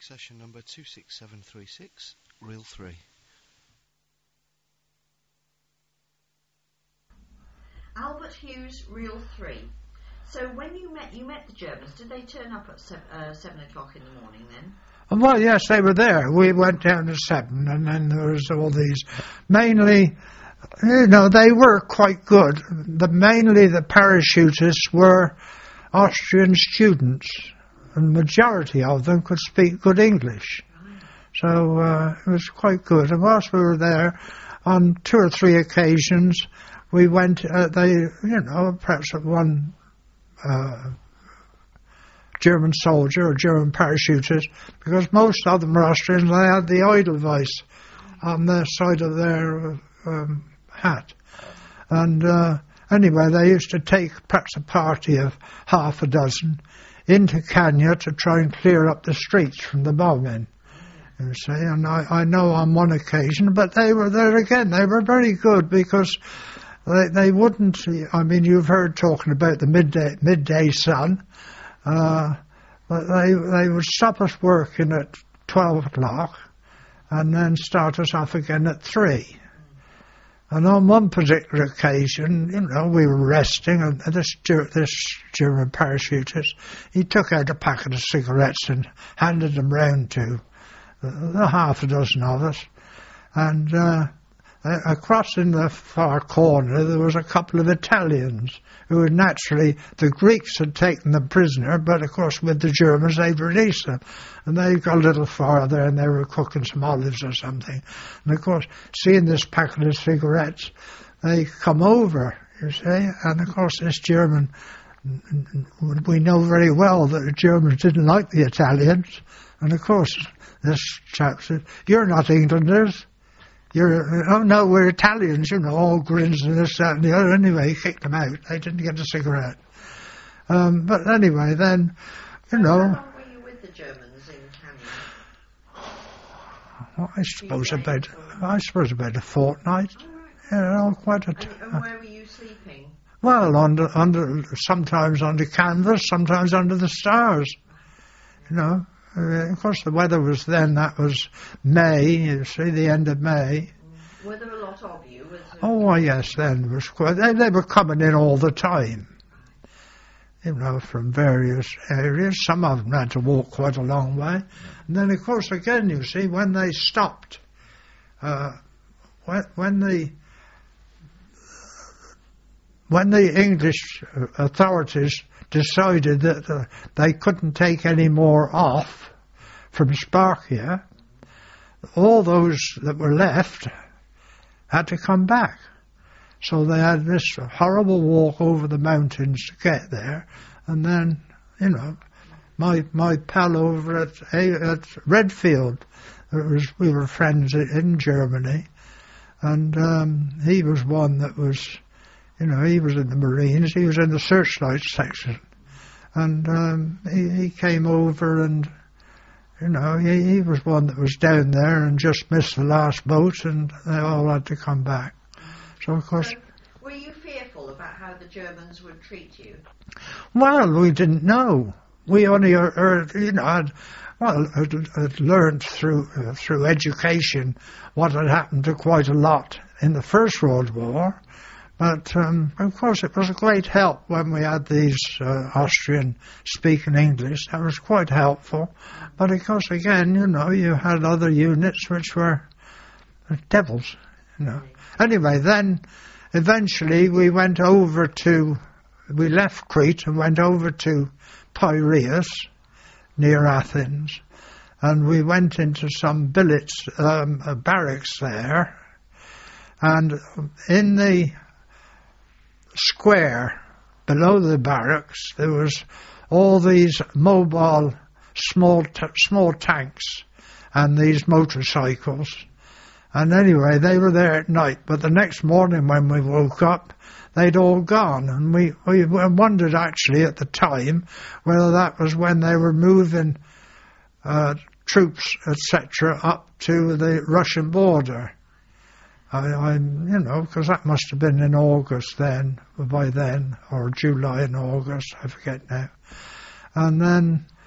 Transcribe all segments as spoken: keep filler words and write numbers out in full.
session number two six seven three six, reel three. Albert Hughes, reel three. So when you met, you met the Germans. Did they turn up at seven, uh, seven o'clock in the morning then? Well, yes, they were there. We went down at seven, and then there was all these. Mainly, you know, they were quite good. The mainly the parachutists were Austrian students, and the majority of them could speak good English. Right. So uh, it was quite good. And whilst we were there, on two or three occasions, we went. Uh, they, you know, perhaps at one. Uh, German soldier or German parachutist, because most of them were Austrians, they had the Edelweiss on the side of their um, hat. And uh, anyway, they used to take perhaps a party of half a dozen into Kenya to try and clear up the streets from the bombing. You see, and I, I know on one occasion, but they were there again, they were very good because they, they wouldn't, I mean, you've heard talking about the midday, midday sun. Uh, but they they would stop us working at twelve o'clock and then start us off again at three. And on one particular occasion, you know, we were resting, and this this German parachutist, he took out a packet of cigarettes and handed them round to uh, half a dozen of us. And uh, across in the far corner, there was a couple of Italians who had naturally, the Greeks had taken them prisoner, but of course with the Germans they'd released them. And they got a little farther and they were cooking some olives or something. And of course, seeing this packet of cigarettes, they come over, you see. And of course this German, we know very well that the Germans didn't like the Italians. And of course, this chap said, "You're not Englanders. You're, oh no, we're Italians, you know," all grins and this, that and the other. Anyway, he kicked them out. They didn't get a cigarette. Um, but anyway, then, you know. How long were you with the Germans in Kenya? Well, I suppose about, I suppose about a fortnight. Oh, right. You know, quite a and, t- and where were you sleeping? Well, under, under, sometimes under canvas, sometimes under the stars, you know. Uh, of course, the weather was then, that was May, you see, the end of May. Were there a lot of you? Was there... Oh, well, yes, then was quite, they, they were coming in all the time, you know, from various areas. Some of them had to walk quite a long way. And then, of course, again, you see, when they stopped, uh, when, when the when the English authorities decided that uh, they couldn't take any more off from Sparkia, all those that were left had to come back. So they had this horrible walk over the mountains to get there, and then, you know, my my pal over at, at Redfield, it was, we were friends in Germany, and um, he was one that was, you know, he was in the Marines, he was in the searchlight section. And um, he, he came over and, you know, he, he was one that was down there and just missed the last boat, and they all had to come back. So, of course... So, were you fearful about how the Germans would treat you? Well, we didn't know. We only heard, you know, had, well, had, had learned through, uh, through education what had happened to quite a lot in the First World War. But, um, of course, it was a great help when we had these uh, Austrian speaking English. That was quite helpful. But, of course, again, you know, you had other units which were devils, you know. Anyway, then, eventually, we went over to, we left Crete and went over to Piraeus, near Athens. And we went into some billets, um, uh, barracks there. And in the square below the barracks there was all these mobile small t- small tanks and these motorcycles, and anyway they were there at night, but the next morning when we woke up they'd all gone, and we, we wondered actually at the time whether that was when they were moving uh, troops etc up to the Russian border. I, I, you know, because that must have been in August then, by then, or July and August, I forget now. And then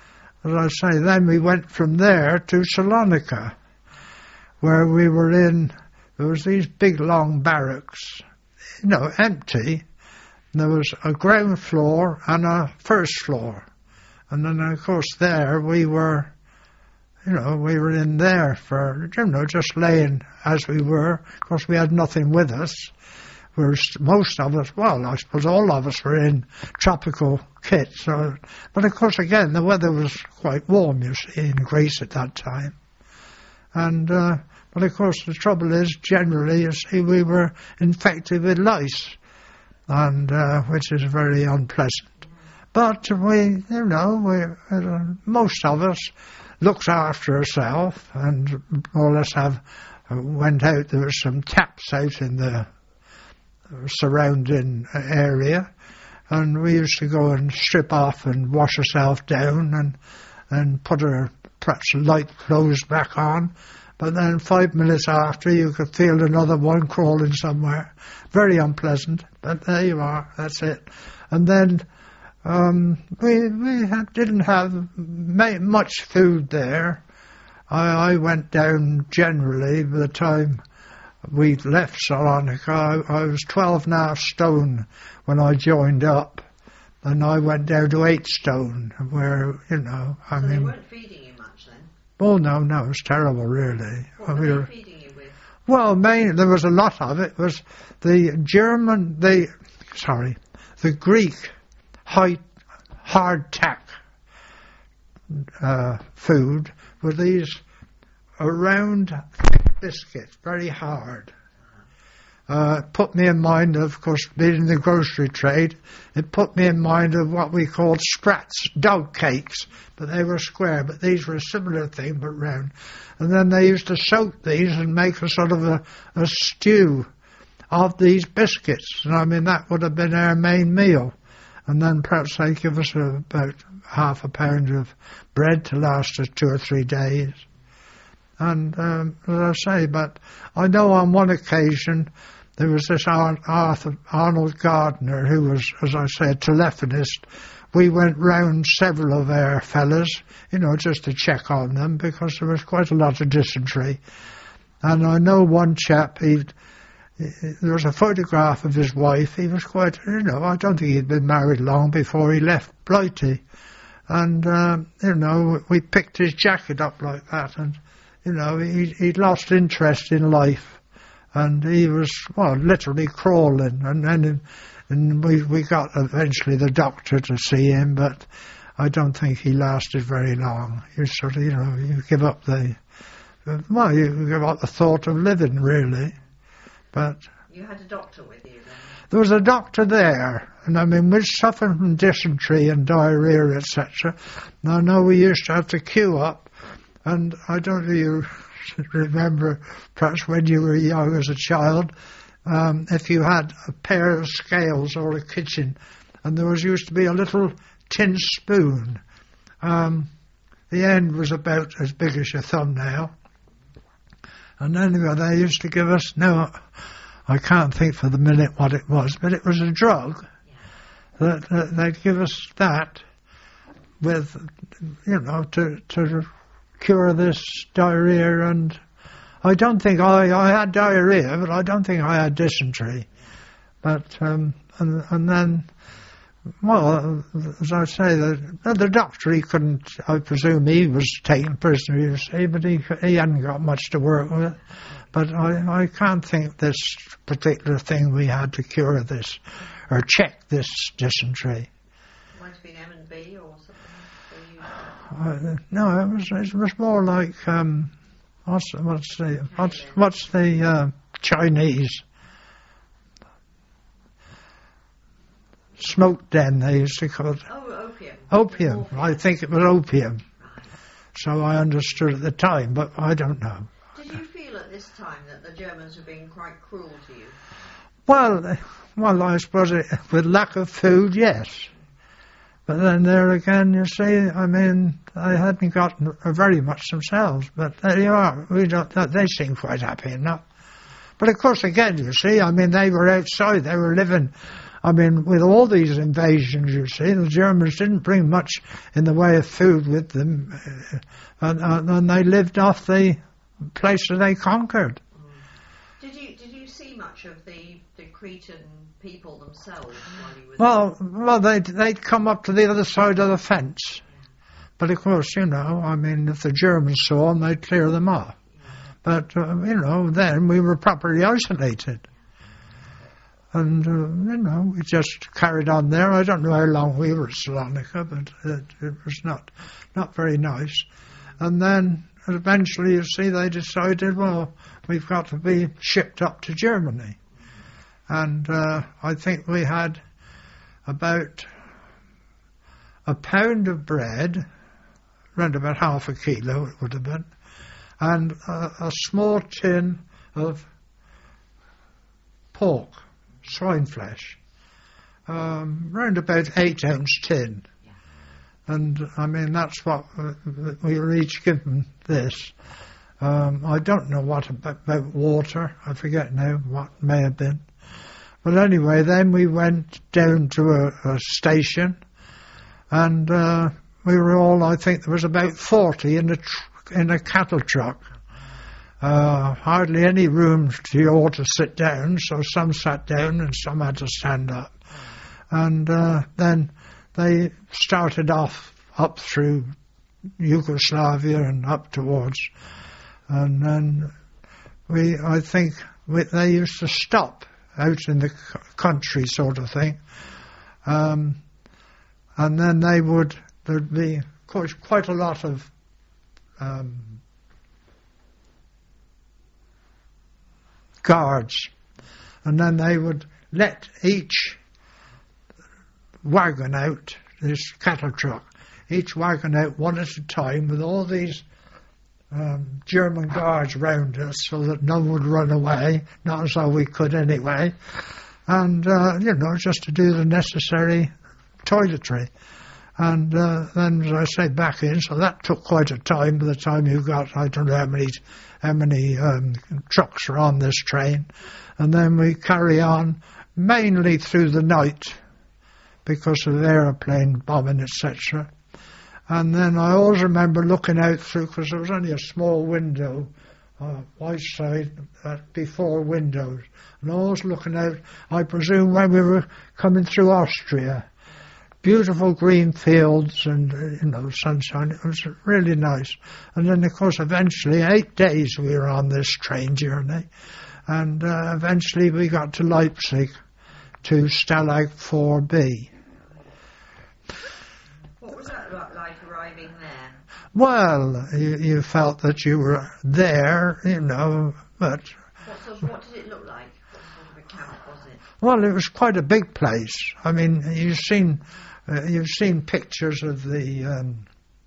as I say, then we went from there to Salonika, where we were in, there was these big long barracks, you know, empty. There was a ground floor and a first floor. And then, of course, there we were, you know, we were in there for, you know, just laying as we were. Of course, we had nothing with us. We were, most of us, well, I suppose all of us were in tropical kit. So, but, of course, again, the weather was quite warm, you see, in Greece at that time. And, uh, but, of course, the trouble is, generally, you see, we were infected with lice, and uh, which is very unpleasant. But we, you know, we, uh, most of us looked after ourselves and more or less have uh, went out. There were some taps out in the surrounding area, and we used to go and strip off and wash ourselves down and and put our perhaps light clothes back on. But then five minutes after, you could feel another one crawling somewhere. Very unpleasant, but there you are. That's it. And then. Um, we we had, didn't have ma- much food there. I, I went down generally by the time we left Salonika. I, I was twelve and a half stone when I joined up, and I went down to eight stone. Where you know, I so mean, they weren't feeding you much then. Oh no, no, it was terrible, really. What were we they were, feeding you with? Well, mainly there was a lot of it. Was the German, the sorry, the Greek. High, hard tack uh, food were these round biscuits, very hard. Uh, put me in mind of, of course, being in the grocery trade, it put me in mind of what we called sprats, dog cakes, but they were square, but these were a similar thing, but round. And then they used to soak these and make a sort of a, a stew of these biscuits. And I mean, that would have been our main meal. And then perhaps they give us a, about half a pound of bread to last us two or three days. And um, as I say, but I know on one occasion there was this Arthur, Arnold Gardner, who was, as I say, a telephonist. We went round several of our fellas, you know, just to check on them, because there was quite a lot of dysentery. And I know one chap, he there was a photograph of his wife. He was quite, you know, I don't think he'd been married long before he left Blighty. And, um, you know, we picked his jacket up like that, and, you know, he, he'd lost interest in life. And he was, well, literally crawling. And then and we, we got eventually the doctor to see him, but I don't think he lasted very long. You sort of, you know, you give up the, well, you give up the thought of living, really. But you had a doctor with you then? There was a doctor there, and I mean, we suffered from dysentery and diarrhoea, et cetera. And I know we used to have to queue up, and I don't know if you remember, perhaps when you were young as a child, um, if you had a pair of scales or a kitchen, and there was used to be a little tin spoon. Um, the end was about as big as your thumbnail. And anyway, they used to give us, no, I can't think for the minute what it was, but it was a drug. Yeah. That, that they'd give us that with, you know, to to cure this diarrhoea. And I don't think I, I had diarrhoea, but I don't think I had dysentery. But, um, and, and then, well, as I say, the, the doctor, he couldn't, I presume he was taken prisoner, you see, but he he hadn't got much to work with. But I, I can't think this particular thing we had to cure this, or check this dysentery. Might have been M and B or something? Uh, no, it was, it was more like, um, what's, what's the, what's, what's the uh, Chinese? Smoke den, they used to call it. Oh, opium. Opium. Opium. I think it was opium. So I understood at the time, but I don't know. Did you feel at this time that the Germans were being quite cruel to you? Well, well, I suppose it, with lack of food, yes. But then there again, you see, I mean, they hadn't gotten very much themselves. But there you are. We don't. They seem quite happy enough. But of course, again, you see, I mean, they were outside. They were living I mean, with all these invasions, you see, the Germans didn't bring much in the way of food with them, uh, and, and, and they lived off the places they conquered. Did you did you see much of the, the Cretan people themselves while you were Well, there? well, they'd, they'd come up to the other side of the fence. But of course, you know, I mean, if the Germans saw them, they'd clear them off. But, uh, you know, then we were properly isolated. And, uh, you know, we just carried on there. I don't know how long we were at Salonika, but it, it was not not very nice. And then eventually, you see, they decided, well, we've got to be shipped up to Germany. And uh, I think we had about a pound of bread, around about half a kilo it would have been, and a, a small tin of pork, swine flesh, um, round about eight ounce tin. Yeah. And I mean, that's what uh, we were each given this. Um, I don't know what about, about water, I forget now what may have been. But anyway, then we went down to a, a station, and uh, we were all, I think there was about forty in a, tr- in a cattle truck. Uh, hardly any room for you all to sit down, so some sat down and some had to stand up. And uh, then they started off up through Yugoslavia and up towards, and then we, I think, we, they used to stop out in the c- country sort of thing. Um, and then they would, there'd be, of course, quite a lot of um, guards. And then they would let each wagon out, this cattle truck, each wagon out one at a time with all these um, German guards round us so that no one would run away, not as though we could anyway. And, uh, you know, just to do the necessary toiletry. And uh, then, as I say, back in, so that took quite a time. By the time you got, I don't know how many how many um, trucks are on this train. And then we carry on, mainly through the night, because of aeroplane bombing, et cetera. And then I always remember looking out through, because there was only a small window, uh, white side, uh, before windows. And always looking out, I presume when we were coming through Austria. Beautiful green fields and, uh, you know, sunshine. It was really nice. And then, of course, eventually, eight days we were on this train journey. And uh, eventually we got to Leipzig, to Stalag four B. What was that like arriving there? Well, you, you felt that you were there, you know, but... What, sort of, what did it look like? What sort of a camp was it? Well, it was quite a big place. I mean, you've seen uh, you've seen pictures of the um,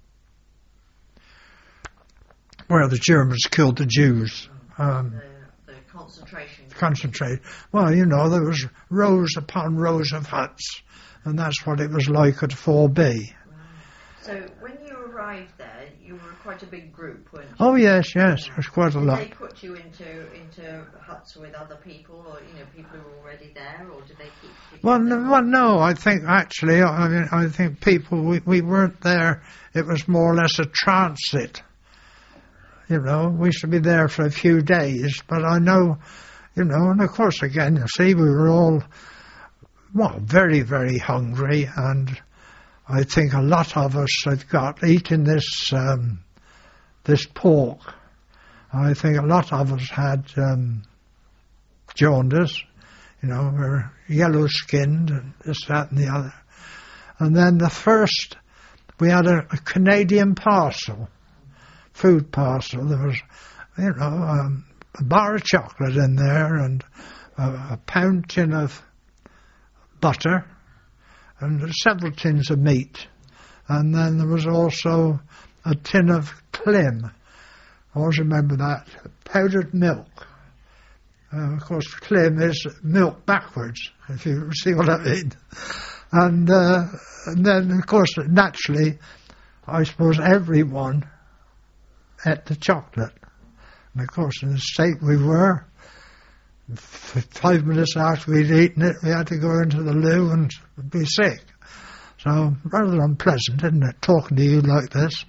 where the Germans killed the Jews. Um, the, the concentration camp. concentrate. Well, you know, there was rows upon rows of huts, and that's what it was like at four B. So when you arrived there, you were quite a big group, weren't you? Oh yes, yes, it was quite a did lot. they put you into into huts with other people, or you know, people who were already there, or did they keep? keep Well, them no, there? well, no. I think actually, I mean, I think people we, we weren't there. It was more or less a transit. You know, we should be there for a few days, but I know, you know, and of course, again, you see, we were all well, very, very hungry, and I think a lot of us had got eating this um, this pork. I think a lot of us had um, jaundice. You know, we were yellow skinned and this, that, and the other. And then the first, we had a, a Canadian parcel, food parcel. There was, you know, um, a bar of chocolate in there and a, a pound tin of butter and several tins of meat. And then there was also a tin of Klim. I always remember that. Powdered milk. Uh, of course, Klim is milk backwards, if you see what I mean. And, uh, and then, of course, naturally, I suppose everyone ate the chocolate. And, of course, in the state we were, f- five minutes after we'd eaten it, we had to go into the loo and be sick. So rather unpleasant, isn't it, talking to you like this?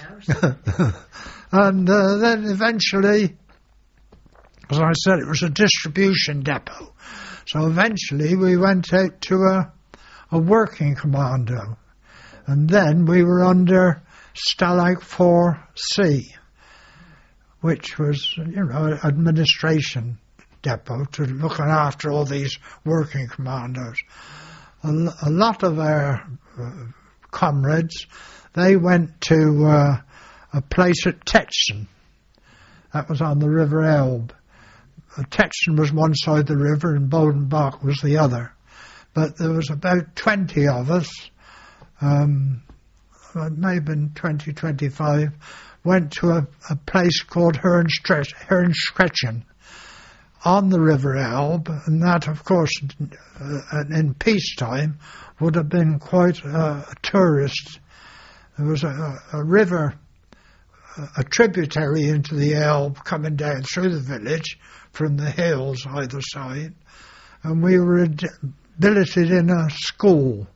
And uh, then eventually, as I said, it was a distribution depot. So eventually we went out to a, a working commando. And then we were under Stalag four C, which was, you know, administration depot to looking after all these working commandos. A, a lot of our uh, comrades, they went to uh, a place at Tetschen. That was on the River Elbe. Uh, Tetschen was one side of the river and Bodenbach was the other. But there was about twenty of us, um, maybe twenty, twenty-five, went to a, a place called Herrenskrechen on the River Elbe, and that, of course, uh, in peacetime, would have been quite a, a tourist. There was a, a river, a tributary into the Elbe coming down through the village from the hills either side, and we were ad- billeted in a school.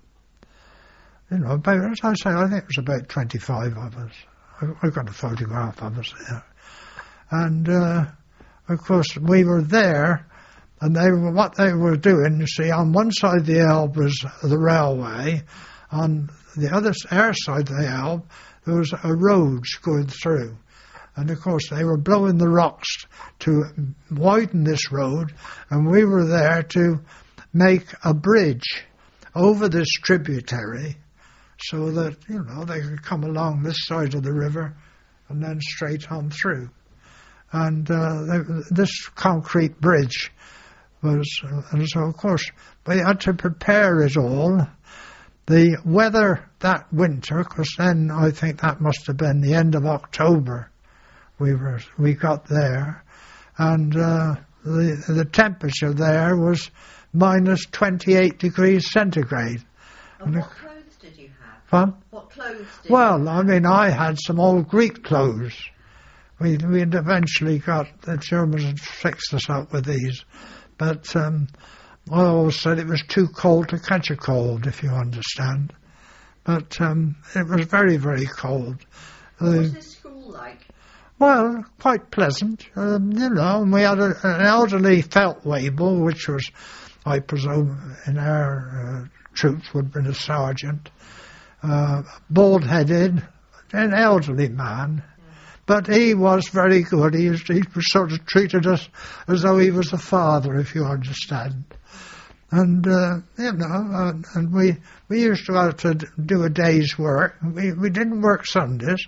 You know, about, as I say, I think it was about twenty-five of us. I, I've got a photograph of us there. And, uh, of course, we were there, and they were, what they were doing, you see, on one side of the Elbe was the railway, on the other our side of the Elbe, there was a road going through. And, of course, they were blowing the rocks to widen this road, and we were there to make a bridge over this tributary so that, you know, they could come along this side of the river and then straight on through. And uh, they, this concrete bridge was, uh, and so, of course, we had to prepare it all. The weather that winter, because then I think that must have been the end of October, we were we got there, and uh, the the temperature there was minus twenty-eight degrees centigrade. And what clothes did you have? Fun? What clothes did Well, you have? I mean, I had some old Greek clothes. We we had eventually got, the Germans had fixed us up with these, but um, I always said it was too cold to catch a cold, if you understand. But um, it was very, very cold. What Uh, was this school like? Well, quite pleasant, um, you know, and we had a, an elderly Feldwebel, which was, I presume, in our uh, troops would have been a sergeant, uh, bald-headed, an elderly man, but he was very good. He, was, he sort of treated us as though he was a father, if you understand. And, uh, you know, uh, and we, we used to have to do a day's work. We, we didn't work Sundays.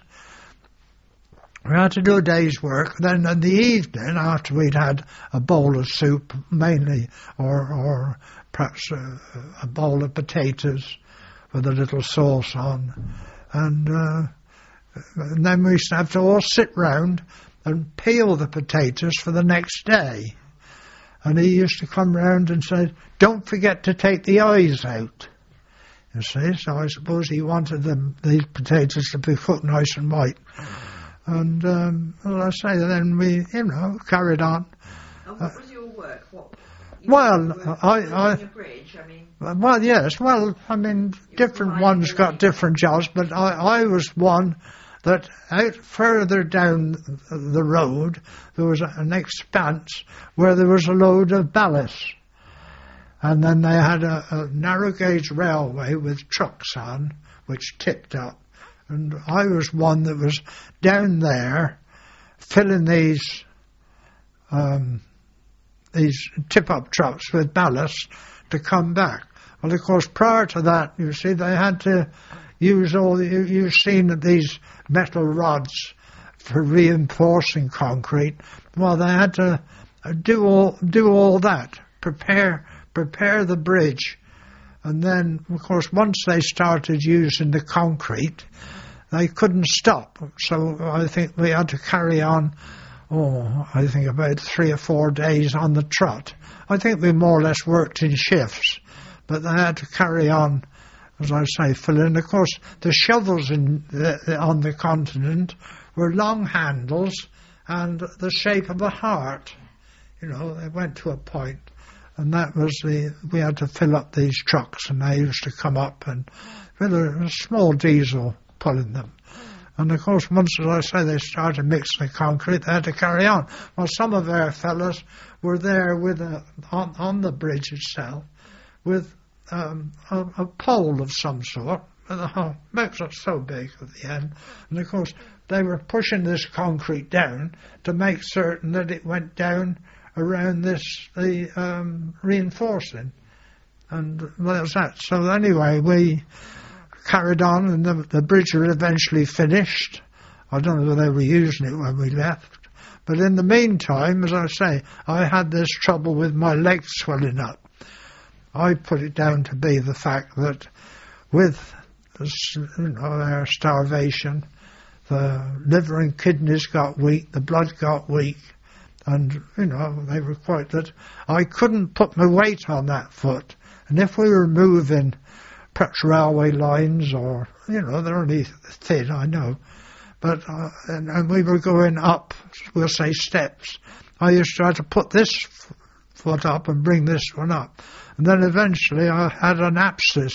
We had to do a day's work. Then in the evening, after we'd had a bowl of soup, mainly, or or perhaps a, a bowl of potatoes with a little sauce on, and, uh, and then we used to have to all sit round and peel the potatoes for the next day. And he used to come round and say, "Don't forget to take the eyes out." You see, so I suppose he wanted them, these potatoes to be cooked nice and white. And, um, well, I say, then we, you know, carried on. And what was your work? What? You Well, were I- building I- a bridge. I mean, Well, yes, well, I mean, different right ones in got the- different jobs, but I, I was one that out further down the road, there was an expanse where there was a load of ballast. And then they had a, a narrow gauge railway with trucks on, which tipped up. And I was one that was down there filling these um, these tip-up trucks with ballast to come back. Well, of course, prior to that, you see, they had to use all the, you, you've seen these metal rods for reinforcing concrete. Well, they had to do all do all that, prepare prepare the bridge, and then, of course, once they started using the concrete, they couldn't stop. So I think we had to carry on, oh, I think about three or four days on the trot. I think we more or less worked in shifts, but they had to carry on, as I say, filling. Of course, the shovels in the, on the continent were long handles and the shape of a heart. you know, they went to a point, and that was the, we had to fill up these trucks, and they used to come up and with a, a small diesel pulling them. And of course, once, as I say, they started mixing the concrete, they had to carry on. Well, some of our fellas were there with a, on, on the bridge itself with um, a, a pole of some sort. The makes it so big at the end, and of course they were pushing this concrete down to make certain that it went down around this the um, reinforcing, and that was that. So anyway, we carried on, and the, the bridge was eventually finished. I don't know whether they were using it when we left, but in the meantime, as I say, I had this trouble with my legs swelling up. I put it down to be the fact that with you know, our starvation, the liver and kidneys got weak, the blood got weak, and, you know, they were quite that I couldn't put my weight on that foot. And if we were moving perhaps railway lines or, you know, they're only thin, I know, but, uh, and, and we were going up, we'll say steps, I used to try to put this f- foot up and bring this one up. And then eventually I had an abscess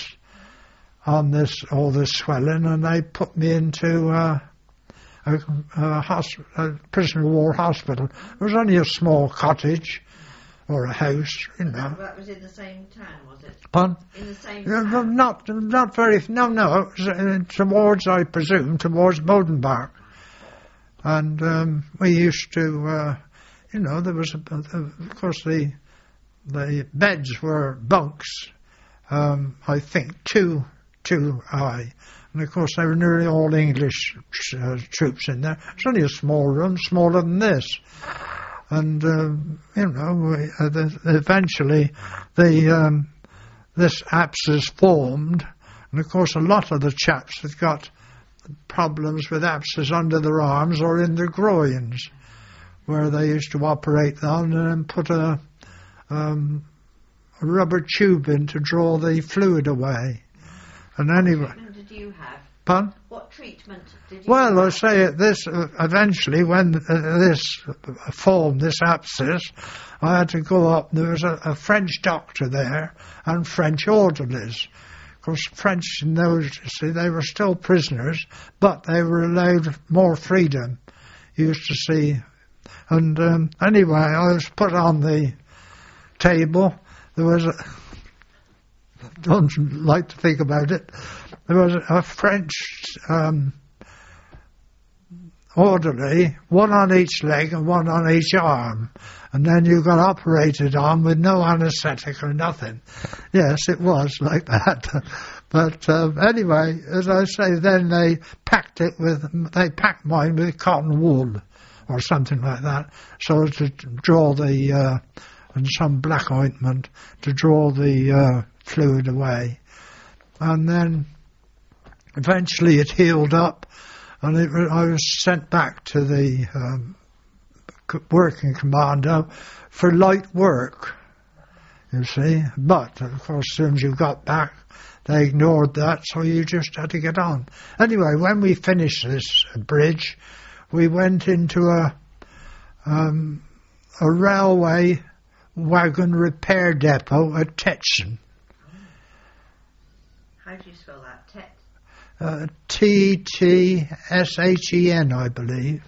on this, all this swelling, and they put me into uh, a, a, hosp- a prisoner of war hospital. It was only a small cottage or a house, you know. That was in the same town, was it? Pardon? In the same Uh, town? Not, not very, no, no, it was, uh, towards, I presume, towards Modenbach. And um, we used to, uh, you know, there was, a, of course, the the beds were bunks, um, I think, two too high. And of course they were nearly all English uh, troops in there. It's only a small room, smaller than this. And, um, you know, we, uh, the, eventually the um, this abscess formed. And of course a lot of the chaps had got problems with abscess under their arms or in their groins, where they used to operate on and then put a, um, a rubber tube in to draw the fluid away. And anyway, what treatment did you have? Pardon? What treatment did you Well, have? I say it, this uh, eventually, when uh, this formed, this abscess, I had to go up. There was a, a French doctor there and French orderlies. Of course, French in those, you see, they were still prisoners, but they were allowed more freedom. You used to see, and um, anyway, I was put on the table. There was a. Don't like to think about it. There was a French um, orderly, one on each leg and one on each arm, and then you got operated on with no anaesthetic or nothing. Yes, it was like that. But um, anyway, as I say, then they packed it with, they packed mine with cotton wool or something like that, so as to draw the, uh, and some black ointment to draw the uh, fluid away. And then eventually it healed up, and it, I was sent back to the um, working commando for light work, you see. But, of course, as soon as you got back, they ignored that, so you just had to get on. Anyway, when we finished this bridge, we went into a um, a railway wagon repair depot at Tetson. How do you spell that? Tet? Uh, T T S H E N, I believe.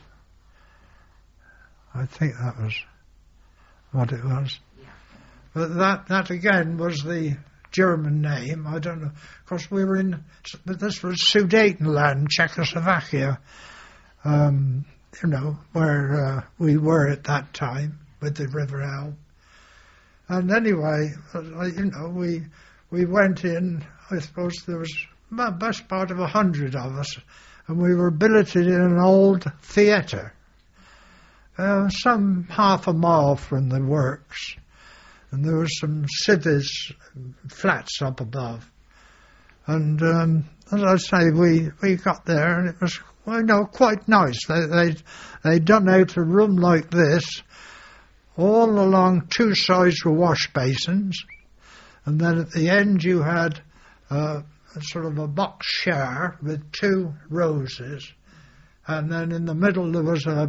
I think that was what it was. Yeah. But that, that again was the German name. I don't know. Of course, we were in, but this was Sudetenland, Czechoslovakia, um, you know, where uh, we were at that time with the River Elbe. And anyway, you know, we we went in. I suppose there was the best part of a hundred of us, and we were billeted in an old theatre, uh, some half a mile from the works, and there was some civvies flats up above. And um, as I say, we, we got there, and it was, well, you know, quite nice. They they they'd done out a room like this. All along two sides were wash basins, and then at the end you had uh, a sort of a box shower with two roses, and then in the middle there was a,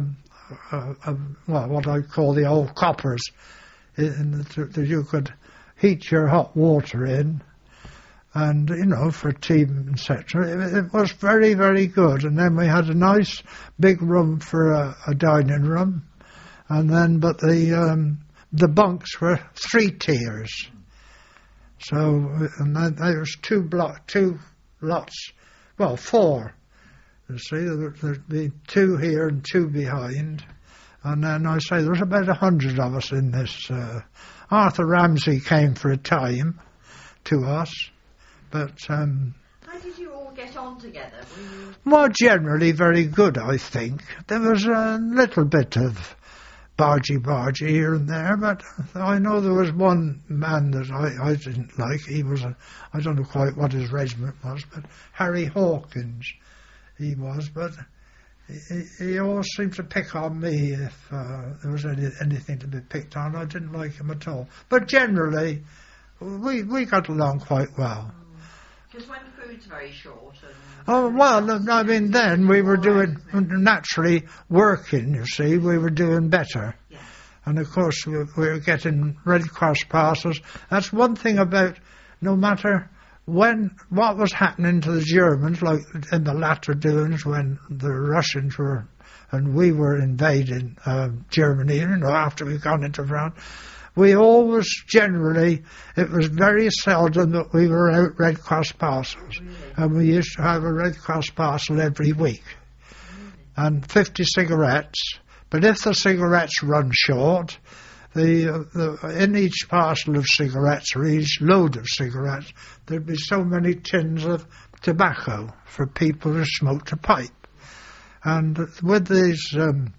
uh, uh, well, what I call the old coppers, in the, that you could heat your hot water in, and, you know, for tea, et cetera. It, it was very, very good. And then we had a nice big room for a, a dining room, and then, but the um, the bunks were three tiers. So, and then there was two block, two lots, well, four. You see, there'd be two here and two behind. And then I say there was about a hundred of us in this. Uh, Arthur Ramsey came for a time to us, but um, how did you all get on together? Were you... Well, generally very good, I think. There was a little bit of bargy-bargy here and there, but I know there was one man that I, I didn't like. He was a, I don't know quite what his regiment was, but Harry Hawkins he was, but he, he always seemed to pick on me if uh, there was any, anything to be picked on. I didn't like him at all. But generally, we we got along quite well. Because when food's very short and... Oh, well, I mean, then we were doing, naturally working, you see, we were doing better. Yeah. And of course, we, we were getting Red Cross parcels. That's one thing about, no matter when, what was happening to the Germans, like in the latter doings when the Russians were, and we were invading uh, Germany, you know, after we'd gone into France, we always, generally, it was very seldom that we were out Red Cross parcels. Really? And we used to have a Red Cross parcel every week. Really? And fifty cigarettes. But if the cigarettes run short, the, uh, the in each parcel of cigarettes, or each load of cigarettes, there'd be so many tins of tobacco for people who smoked a pipe. And with these, um,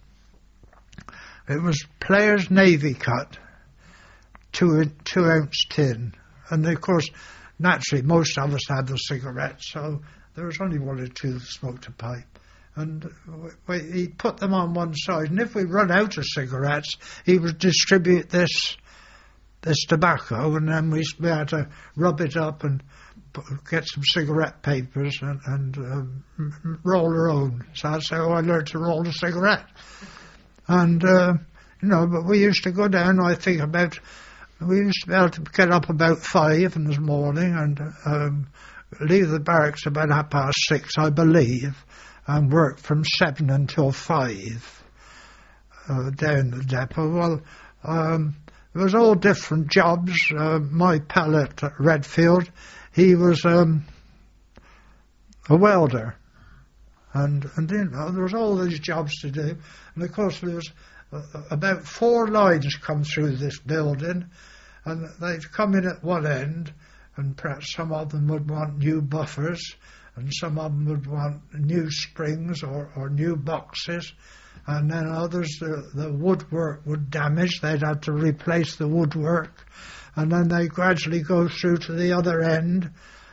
it was Players Navy cut, two two ounce tin, and of course, naturally, most of us had the cigarettes, so there was only one or two that smoked a pipe. And we, he put them on one side, and if we run out of cigarettes, he would distribute this this tobacco, and then we had to rub it up and get some cigarette papers and, and um, roll our own. So that's how I learned to roll a cigarette. And uh, you know, but we used to go down, I think, about. We used to be able to get up about five in the morning and um, leave the barracks about half past six, I believe, and work from seven until five uh, down the depot. Well, um, it was all different jobs. Uh, my pal at Redfield, he was um, a welder, and and you know there was all these jobs to do, and of course there was uh, about four lines come through this building. And they'd come in at one end, and perhaps some of them would want new buffers, and some of them would want new springs or, or new boxes, and then others, the, the woodwork would damage, they'd have to replace the woodwork, and then they gradually go through to the other end,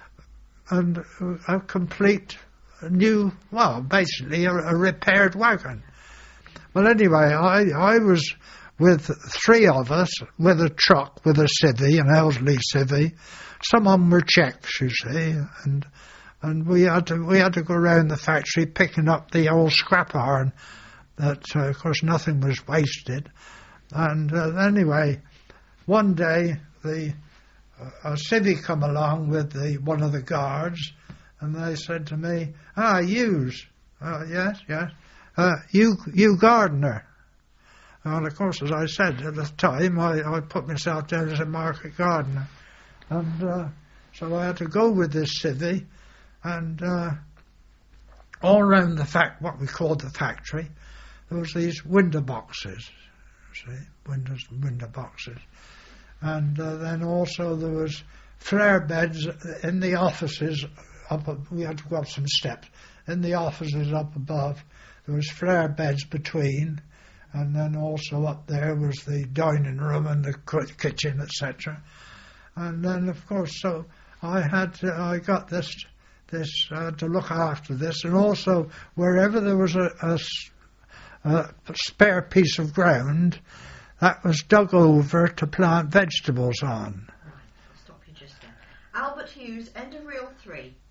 and a complete new, well, basically a, a repaired wagon. Well, anyway, I, I was with three of us, with a truck, with a civvy, an elderly civvy. Some of them were Czechs, you see, and and we had to we had to go around the factory picking up the old scrap iron. That uh, of course nothing was wasted. And uh, anyway, one day the uh, a civvy come along with the one of the guards, and they said to me, "Ah, yous, uh, yes, yes, uh, you you gardener." And of course, as I said at the time, I, I put myself down as a market gardener. And uh, so I had to go with this civvy, and uh, all around the fact, what we called the factory, there was these window boxes, see, windows and window boxes. And uh, then also there was flare beds in the offices, up, we had to go up some steps, in the offices up above, there was flare beds between. And then also up there was the dining room and the kitchen, et cetera. And then, of course, so I had to, I got this this uh, to look after this, and also wherever there was a, a, a spare piece of ground, that was dug over to plant vegetables on. Right, I'll stop you just there. Albert Hughes, end of reel three.